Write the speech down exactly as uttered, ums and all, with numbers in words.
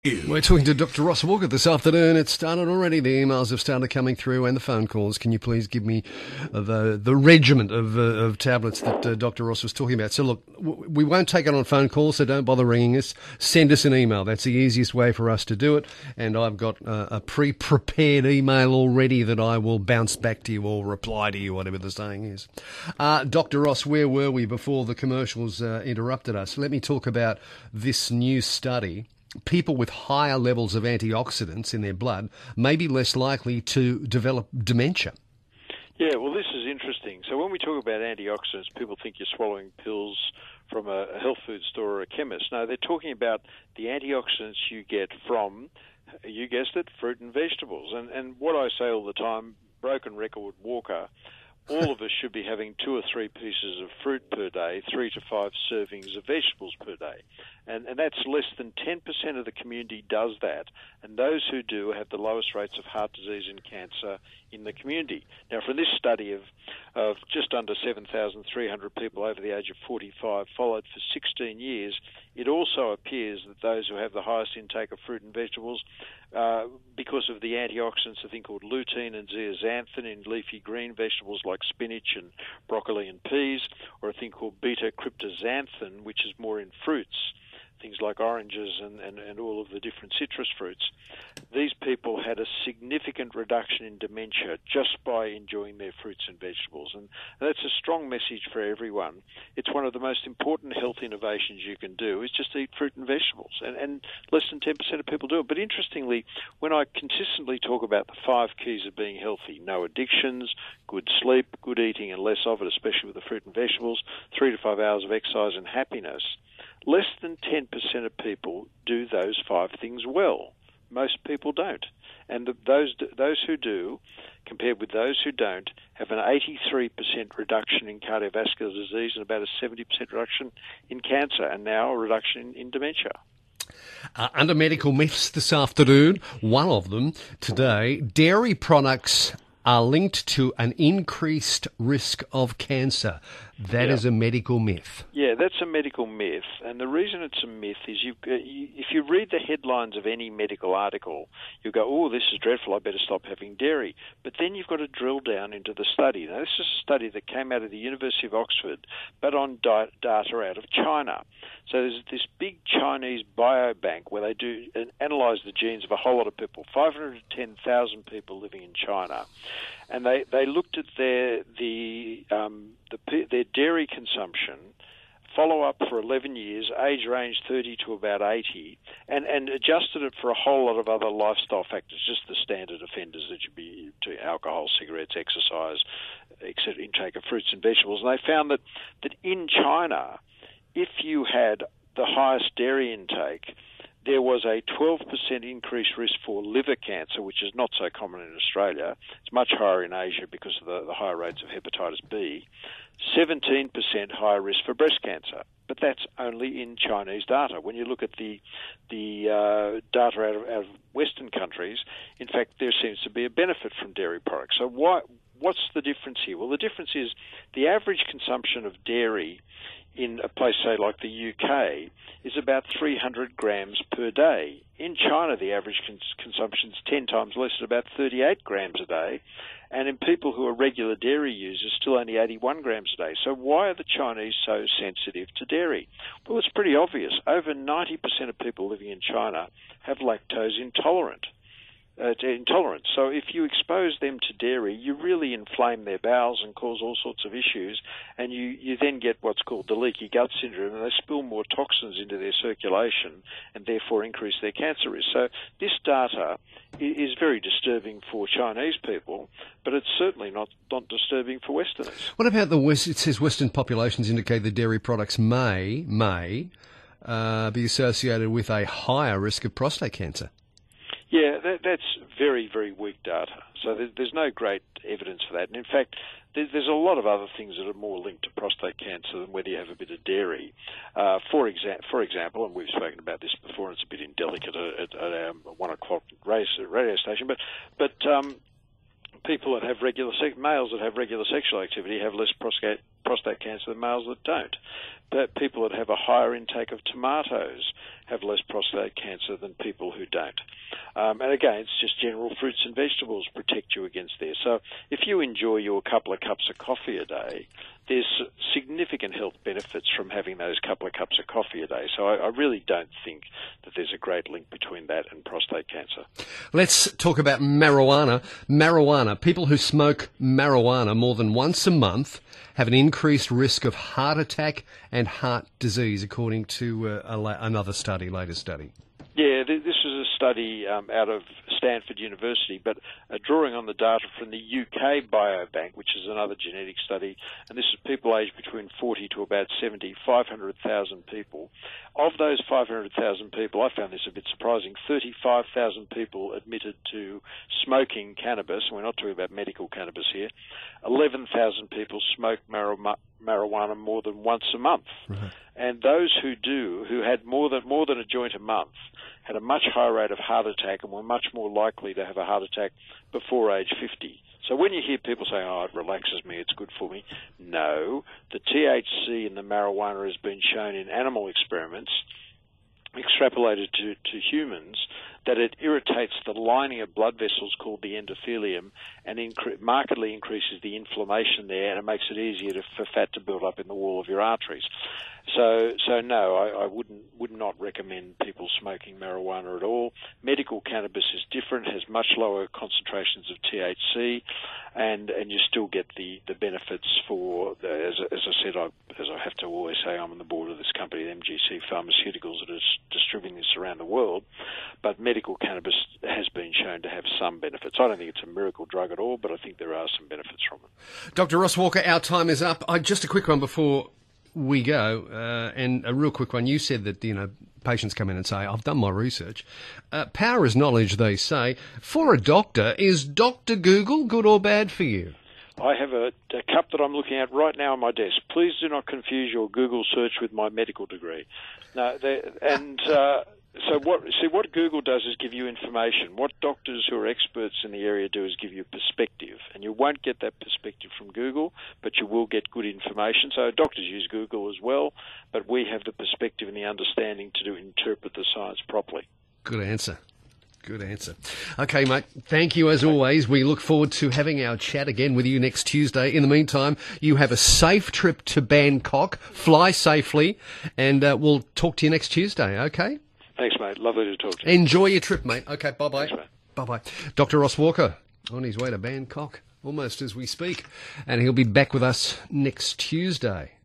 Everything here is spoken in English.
We're talking to Doctor Ross Walker this afternoon. It's started already. The emails have started coming through and the phone calls. Can you please give me the the regiment of, uh, of tablets that uh, Doctor Ross was talking about? So look, w- we won't take it on phone calls, so don't bother ringing us. Send us an email. That's the easiest way for us to do it. And I've got uh, a pre-prepared email already that I will bounce back to you or reply to you, whatever the saying is. Uh, Doctor Ross, where were we before the commercials uh, interrupted us? Let me talk about this new study. People with higher levels of antioxidants in their blood may be less likely to develop dementia. Yeah, well, this is interesting. So when we talk about antioxidants, people think you're swallowing pills from a health food store or a chemist. No, they're talking about the antioxidants you get from, you guessed it, fruit and vegetables. And, and what I say all the time, broken record walker, all of us should be having two or three pieces of fruit per day, three to five servings of vegetables per day. And, and that's less than ten percent of the community does that. And those who do have the lowest rates of heart disease and cancer in the community. Now, from this study of, of just under seven thousand three hundred people over the age of forty-five, followed for sixteen years, it also appears that those who have the highest intake of fruit and vegetables, uh, because of the antioxidants, a thing called lutein and zeaxanthin in leafy green vegetables like spinach and broccoli and peas, or a thing called beta-cryptoxanthin, which is more in fruits, things like oranges and, and, and all of the different citrus fruits. These people had a significant reduction in dementia just by enjoying their fruits and vegetables. And that's a strong message for everyone. It's one of the most important health innovations you can do is just eat fruit and vegetables. And, and less than ten percent of people do it. But interestingly, when I consistently talk about the five keys of being healthy, no addictions, good sleep, good eating and less of it, especially with the fruit and vegetables, three to five hours of exercise and happiness, less than ten percent of people do those five things well. Most people don't. And the, those those who do, compared with those who don't, have an eighty-three percent reduction in cardiovascular disease and about a seventy percent reduction in cancer, and now a reduction in, in dementia. Uh, under medical myths this afternoon, one of them today, dairy products are linked to an increased risk of cancer. That yeah. is a medical myth. Yeah, that's a medical myth. And the reason it's a myth is you, uh, you, if you read the headlines of any medical article, you go, oh, this is dreadful, I better stop having dairy. But then you've got to drill down into the study. Now, this is a study that came out of the University of Oxford, but on di- data out of China. So there's this big Chinese biobank where they do uh, analyse the genes of a whole lot of people, five hundred ten thousand people living in China. And they, they looked at their the um, the their dairy consumption, follow up for eleven years, age range thirty to about eighty, and, and adjusted it for a whole lot of other lifestyle factors, just the standard offenders that you'd be to alcohol, cigarettes, exercise, et cetera, intake of fruits and vegetables. And they found that, that in China, if you had the highest dairy intake, there was a twelve percent increased risk for liver cancer, which is not so common in Australia. It's much higher in Asia because of the, the higher rates of hepatitis B. seventeen percent higher risk for breast cancer. But that's only in Chinese data. When you look at the the uh, data out of, out of Western countries, in fact, there seems to be a benefit from dairy products. So why, what's the difference here? Well, the difference is the average consumption of dairy in a place, say, like the U K, is about three hundred grams per day. In China, the average cons- consumption is ten times less, at about thirty-eight grams a day. And in people who are regular dairy users, still only eighty-one grams a day. So why are the Chinese so sensitive to dairy? Well, it's pretty obvious. Over ninety percent of people living in China have lactose intolerant. Uh, intolerance. So if you expose them to dairy, you really inflame their bowels and cause all sorts of issues, and you, you then get what's called the leaky gut syndrome, and they spill more toxins into their circulation and therefore increase their cancer risk. So this data is very disturbing for Chinese people, but it's certainly not, not disturbing for Westerners. What about the West? It says Western populations indicate that dairy products may, may uh, be associated with a higher risk of prostate cancer. Yeah, that, that's very, very weak data. So there's, there's no great evidence for that. And in fact, there's, there's a lot of other things that are more linked to prostate cancer than whether you have a bit of dairy. Uh, for, exa- for example, and we've spoken about this before, and it's a bit indelicate at, at our one o'clock radio station, but but um, people that have regular sex, males that have regular sexual activity have less prostate prostate cancer than males that don't. But people that have a higher intake of tomatoes have less prostate cancer than people who don't. Um, and again, it's just general fruits and vegetables protect you against this. So if you enjoy your couple of cups of coffee a day, there's significant health benefits from having those couple of cups of coffee a day. So I, I really don't think that there's a great link between that and prostate cancer. Let's talk about marijuana. Marijuana. People who smoke marijuana more than once a month have an increased risk of heart attack and heart disease, according to uh, a la- another study, latest study. Yeah, th- this was a study um, out of Stanford University, but uh, drawing on the data from the U K Biobank, which is another genetic study, and this is people aged between forty to about seventy, five hundred thousand people. Of those five hundred thousand people, I found this a bit surprising, thirty-five thousand people admitted to smoking cannabis, and we're not talking about medical cannabis here. eleven thousand people smoke marijuana marijuana more than once a month. Right. And those who do, who had more than more than a joint a month, had a much higher rate of heart attack and were much more likely to have a heart attack before age fifty. So when you hear people saying, oh, it relaxes me, it's good for me, no. The T H C in the marijuana has been shown in animal experiments, extrapolated to, to humans, that it irritates the lining of blood vessels called the endothelium and incre- markedly increases the inflammation there, and it makes it easier to, for fat to build up in the wall of your arteries. So, so no, I, I wouldn't would not recommend people smoking marijuana at all. Medical cannabis is different, has much lower concentrations of T H C, and and you still get the, the benefits for, the, as, as I said, I, as I have to always say, I'm on the board of this company, M G C Pharmaceuticals, that is distributing this around the world, but medical cannabis has been shown to have some benefits. I don't think it's a miracle drug at all, but I think there are some benefits from it. Doctor Ross Walker, our time is up. Uh, just a quick one before we go, uh, and a real quick one. You said that, you know, patients come in and say, I've done my research. Uh, power is knowledge, they say. For a doctor, is Doctor Google good or bad for you? I have a, a cup that I'm looking at right now on my desk. Please do not confuse your Google search with my medical degree. No, and uh, so what? See, what Google does is give you information. What doctors who are experts in the area do is give you perspective, and you won't get that perspective from Google, but you will get good information. So doctors use Google as well, but we have the perspective and the understanding to do, interpret the science properly. Good answer. Good answer. Okay, mate, thank you as always. We look forward to having our chat again with you next Tuesday. In the meantime, you have a safe trip to Bangkok. Fly safely, and uh, we'll talk to you next Tuesday, okay? Thanks, mate. Lovely to talk to you. Enjoy your trip, mate. Okay, bye-bye. Thanks, mate. Bye-bye. Doctor Ross Walker on his way to Bangkok, almost as we speak, and he'll be back with us next Tuesday.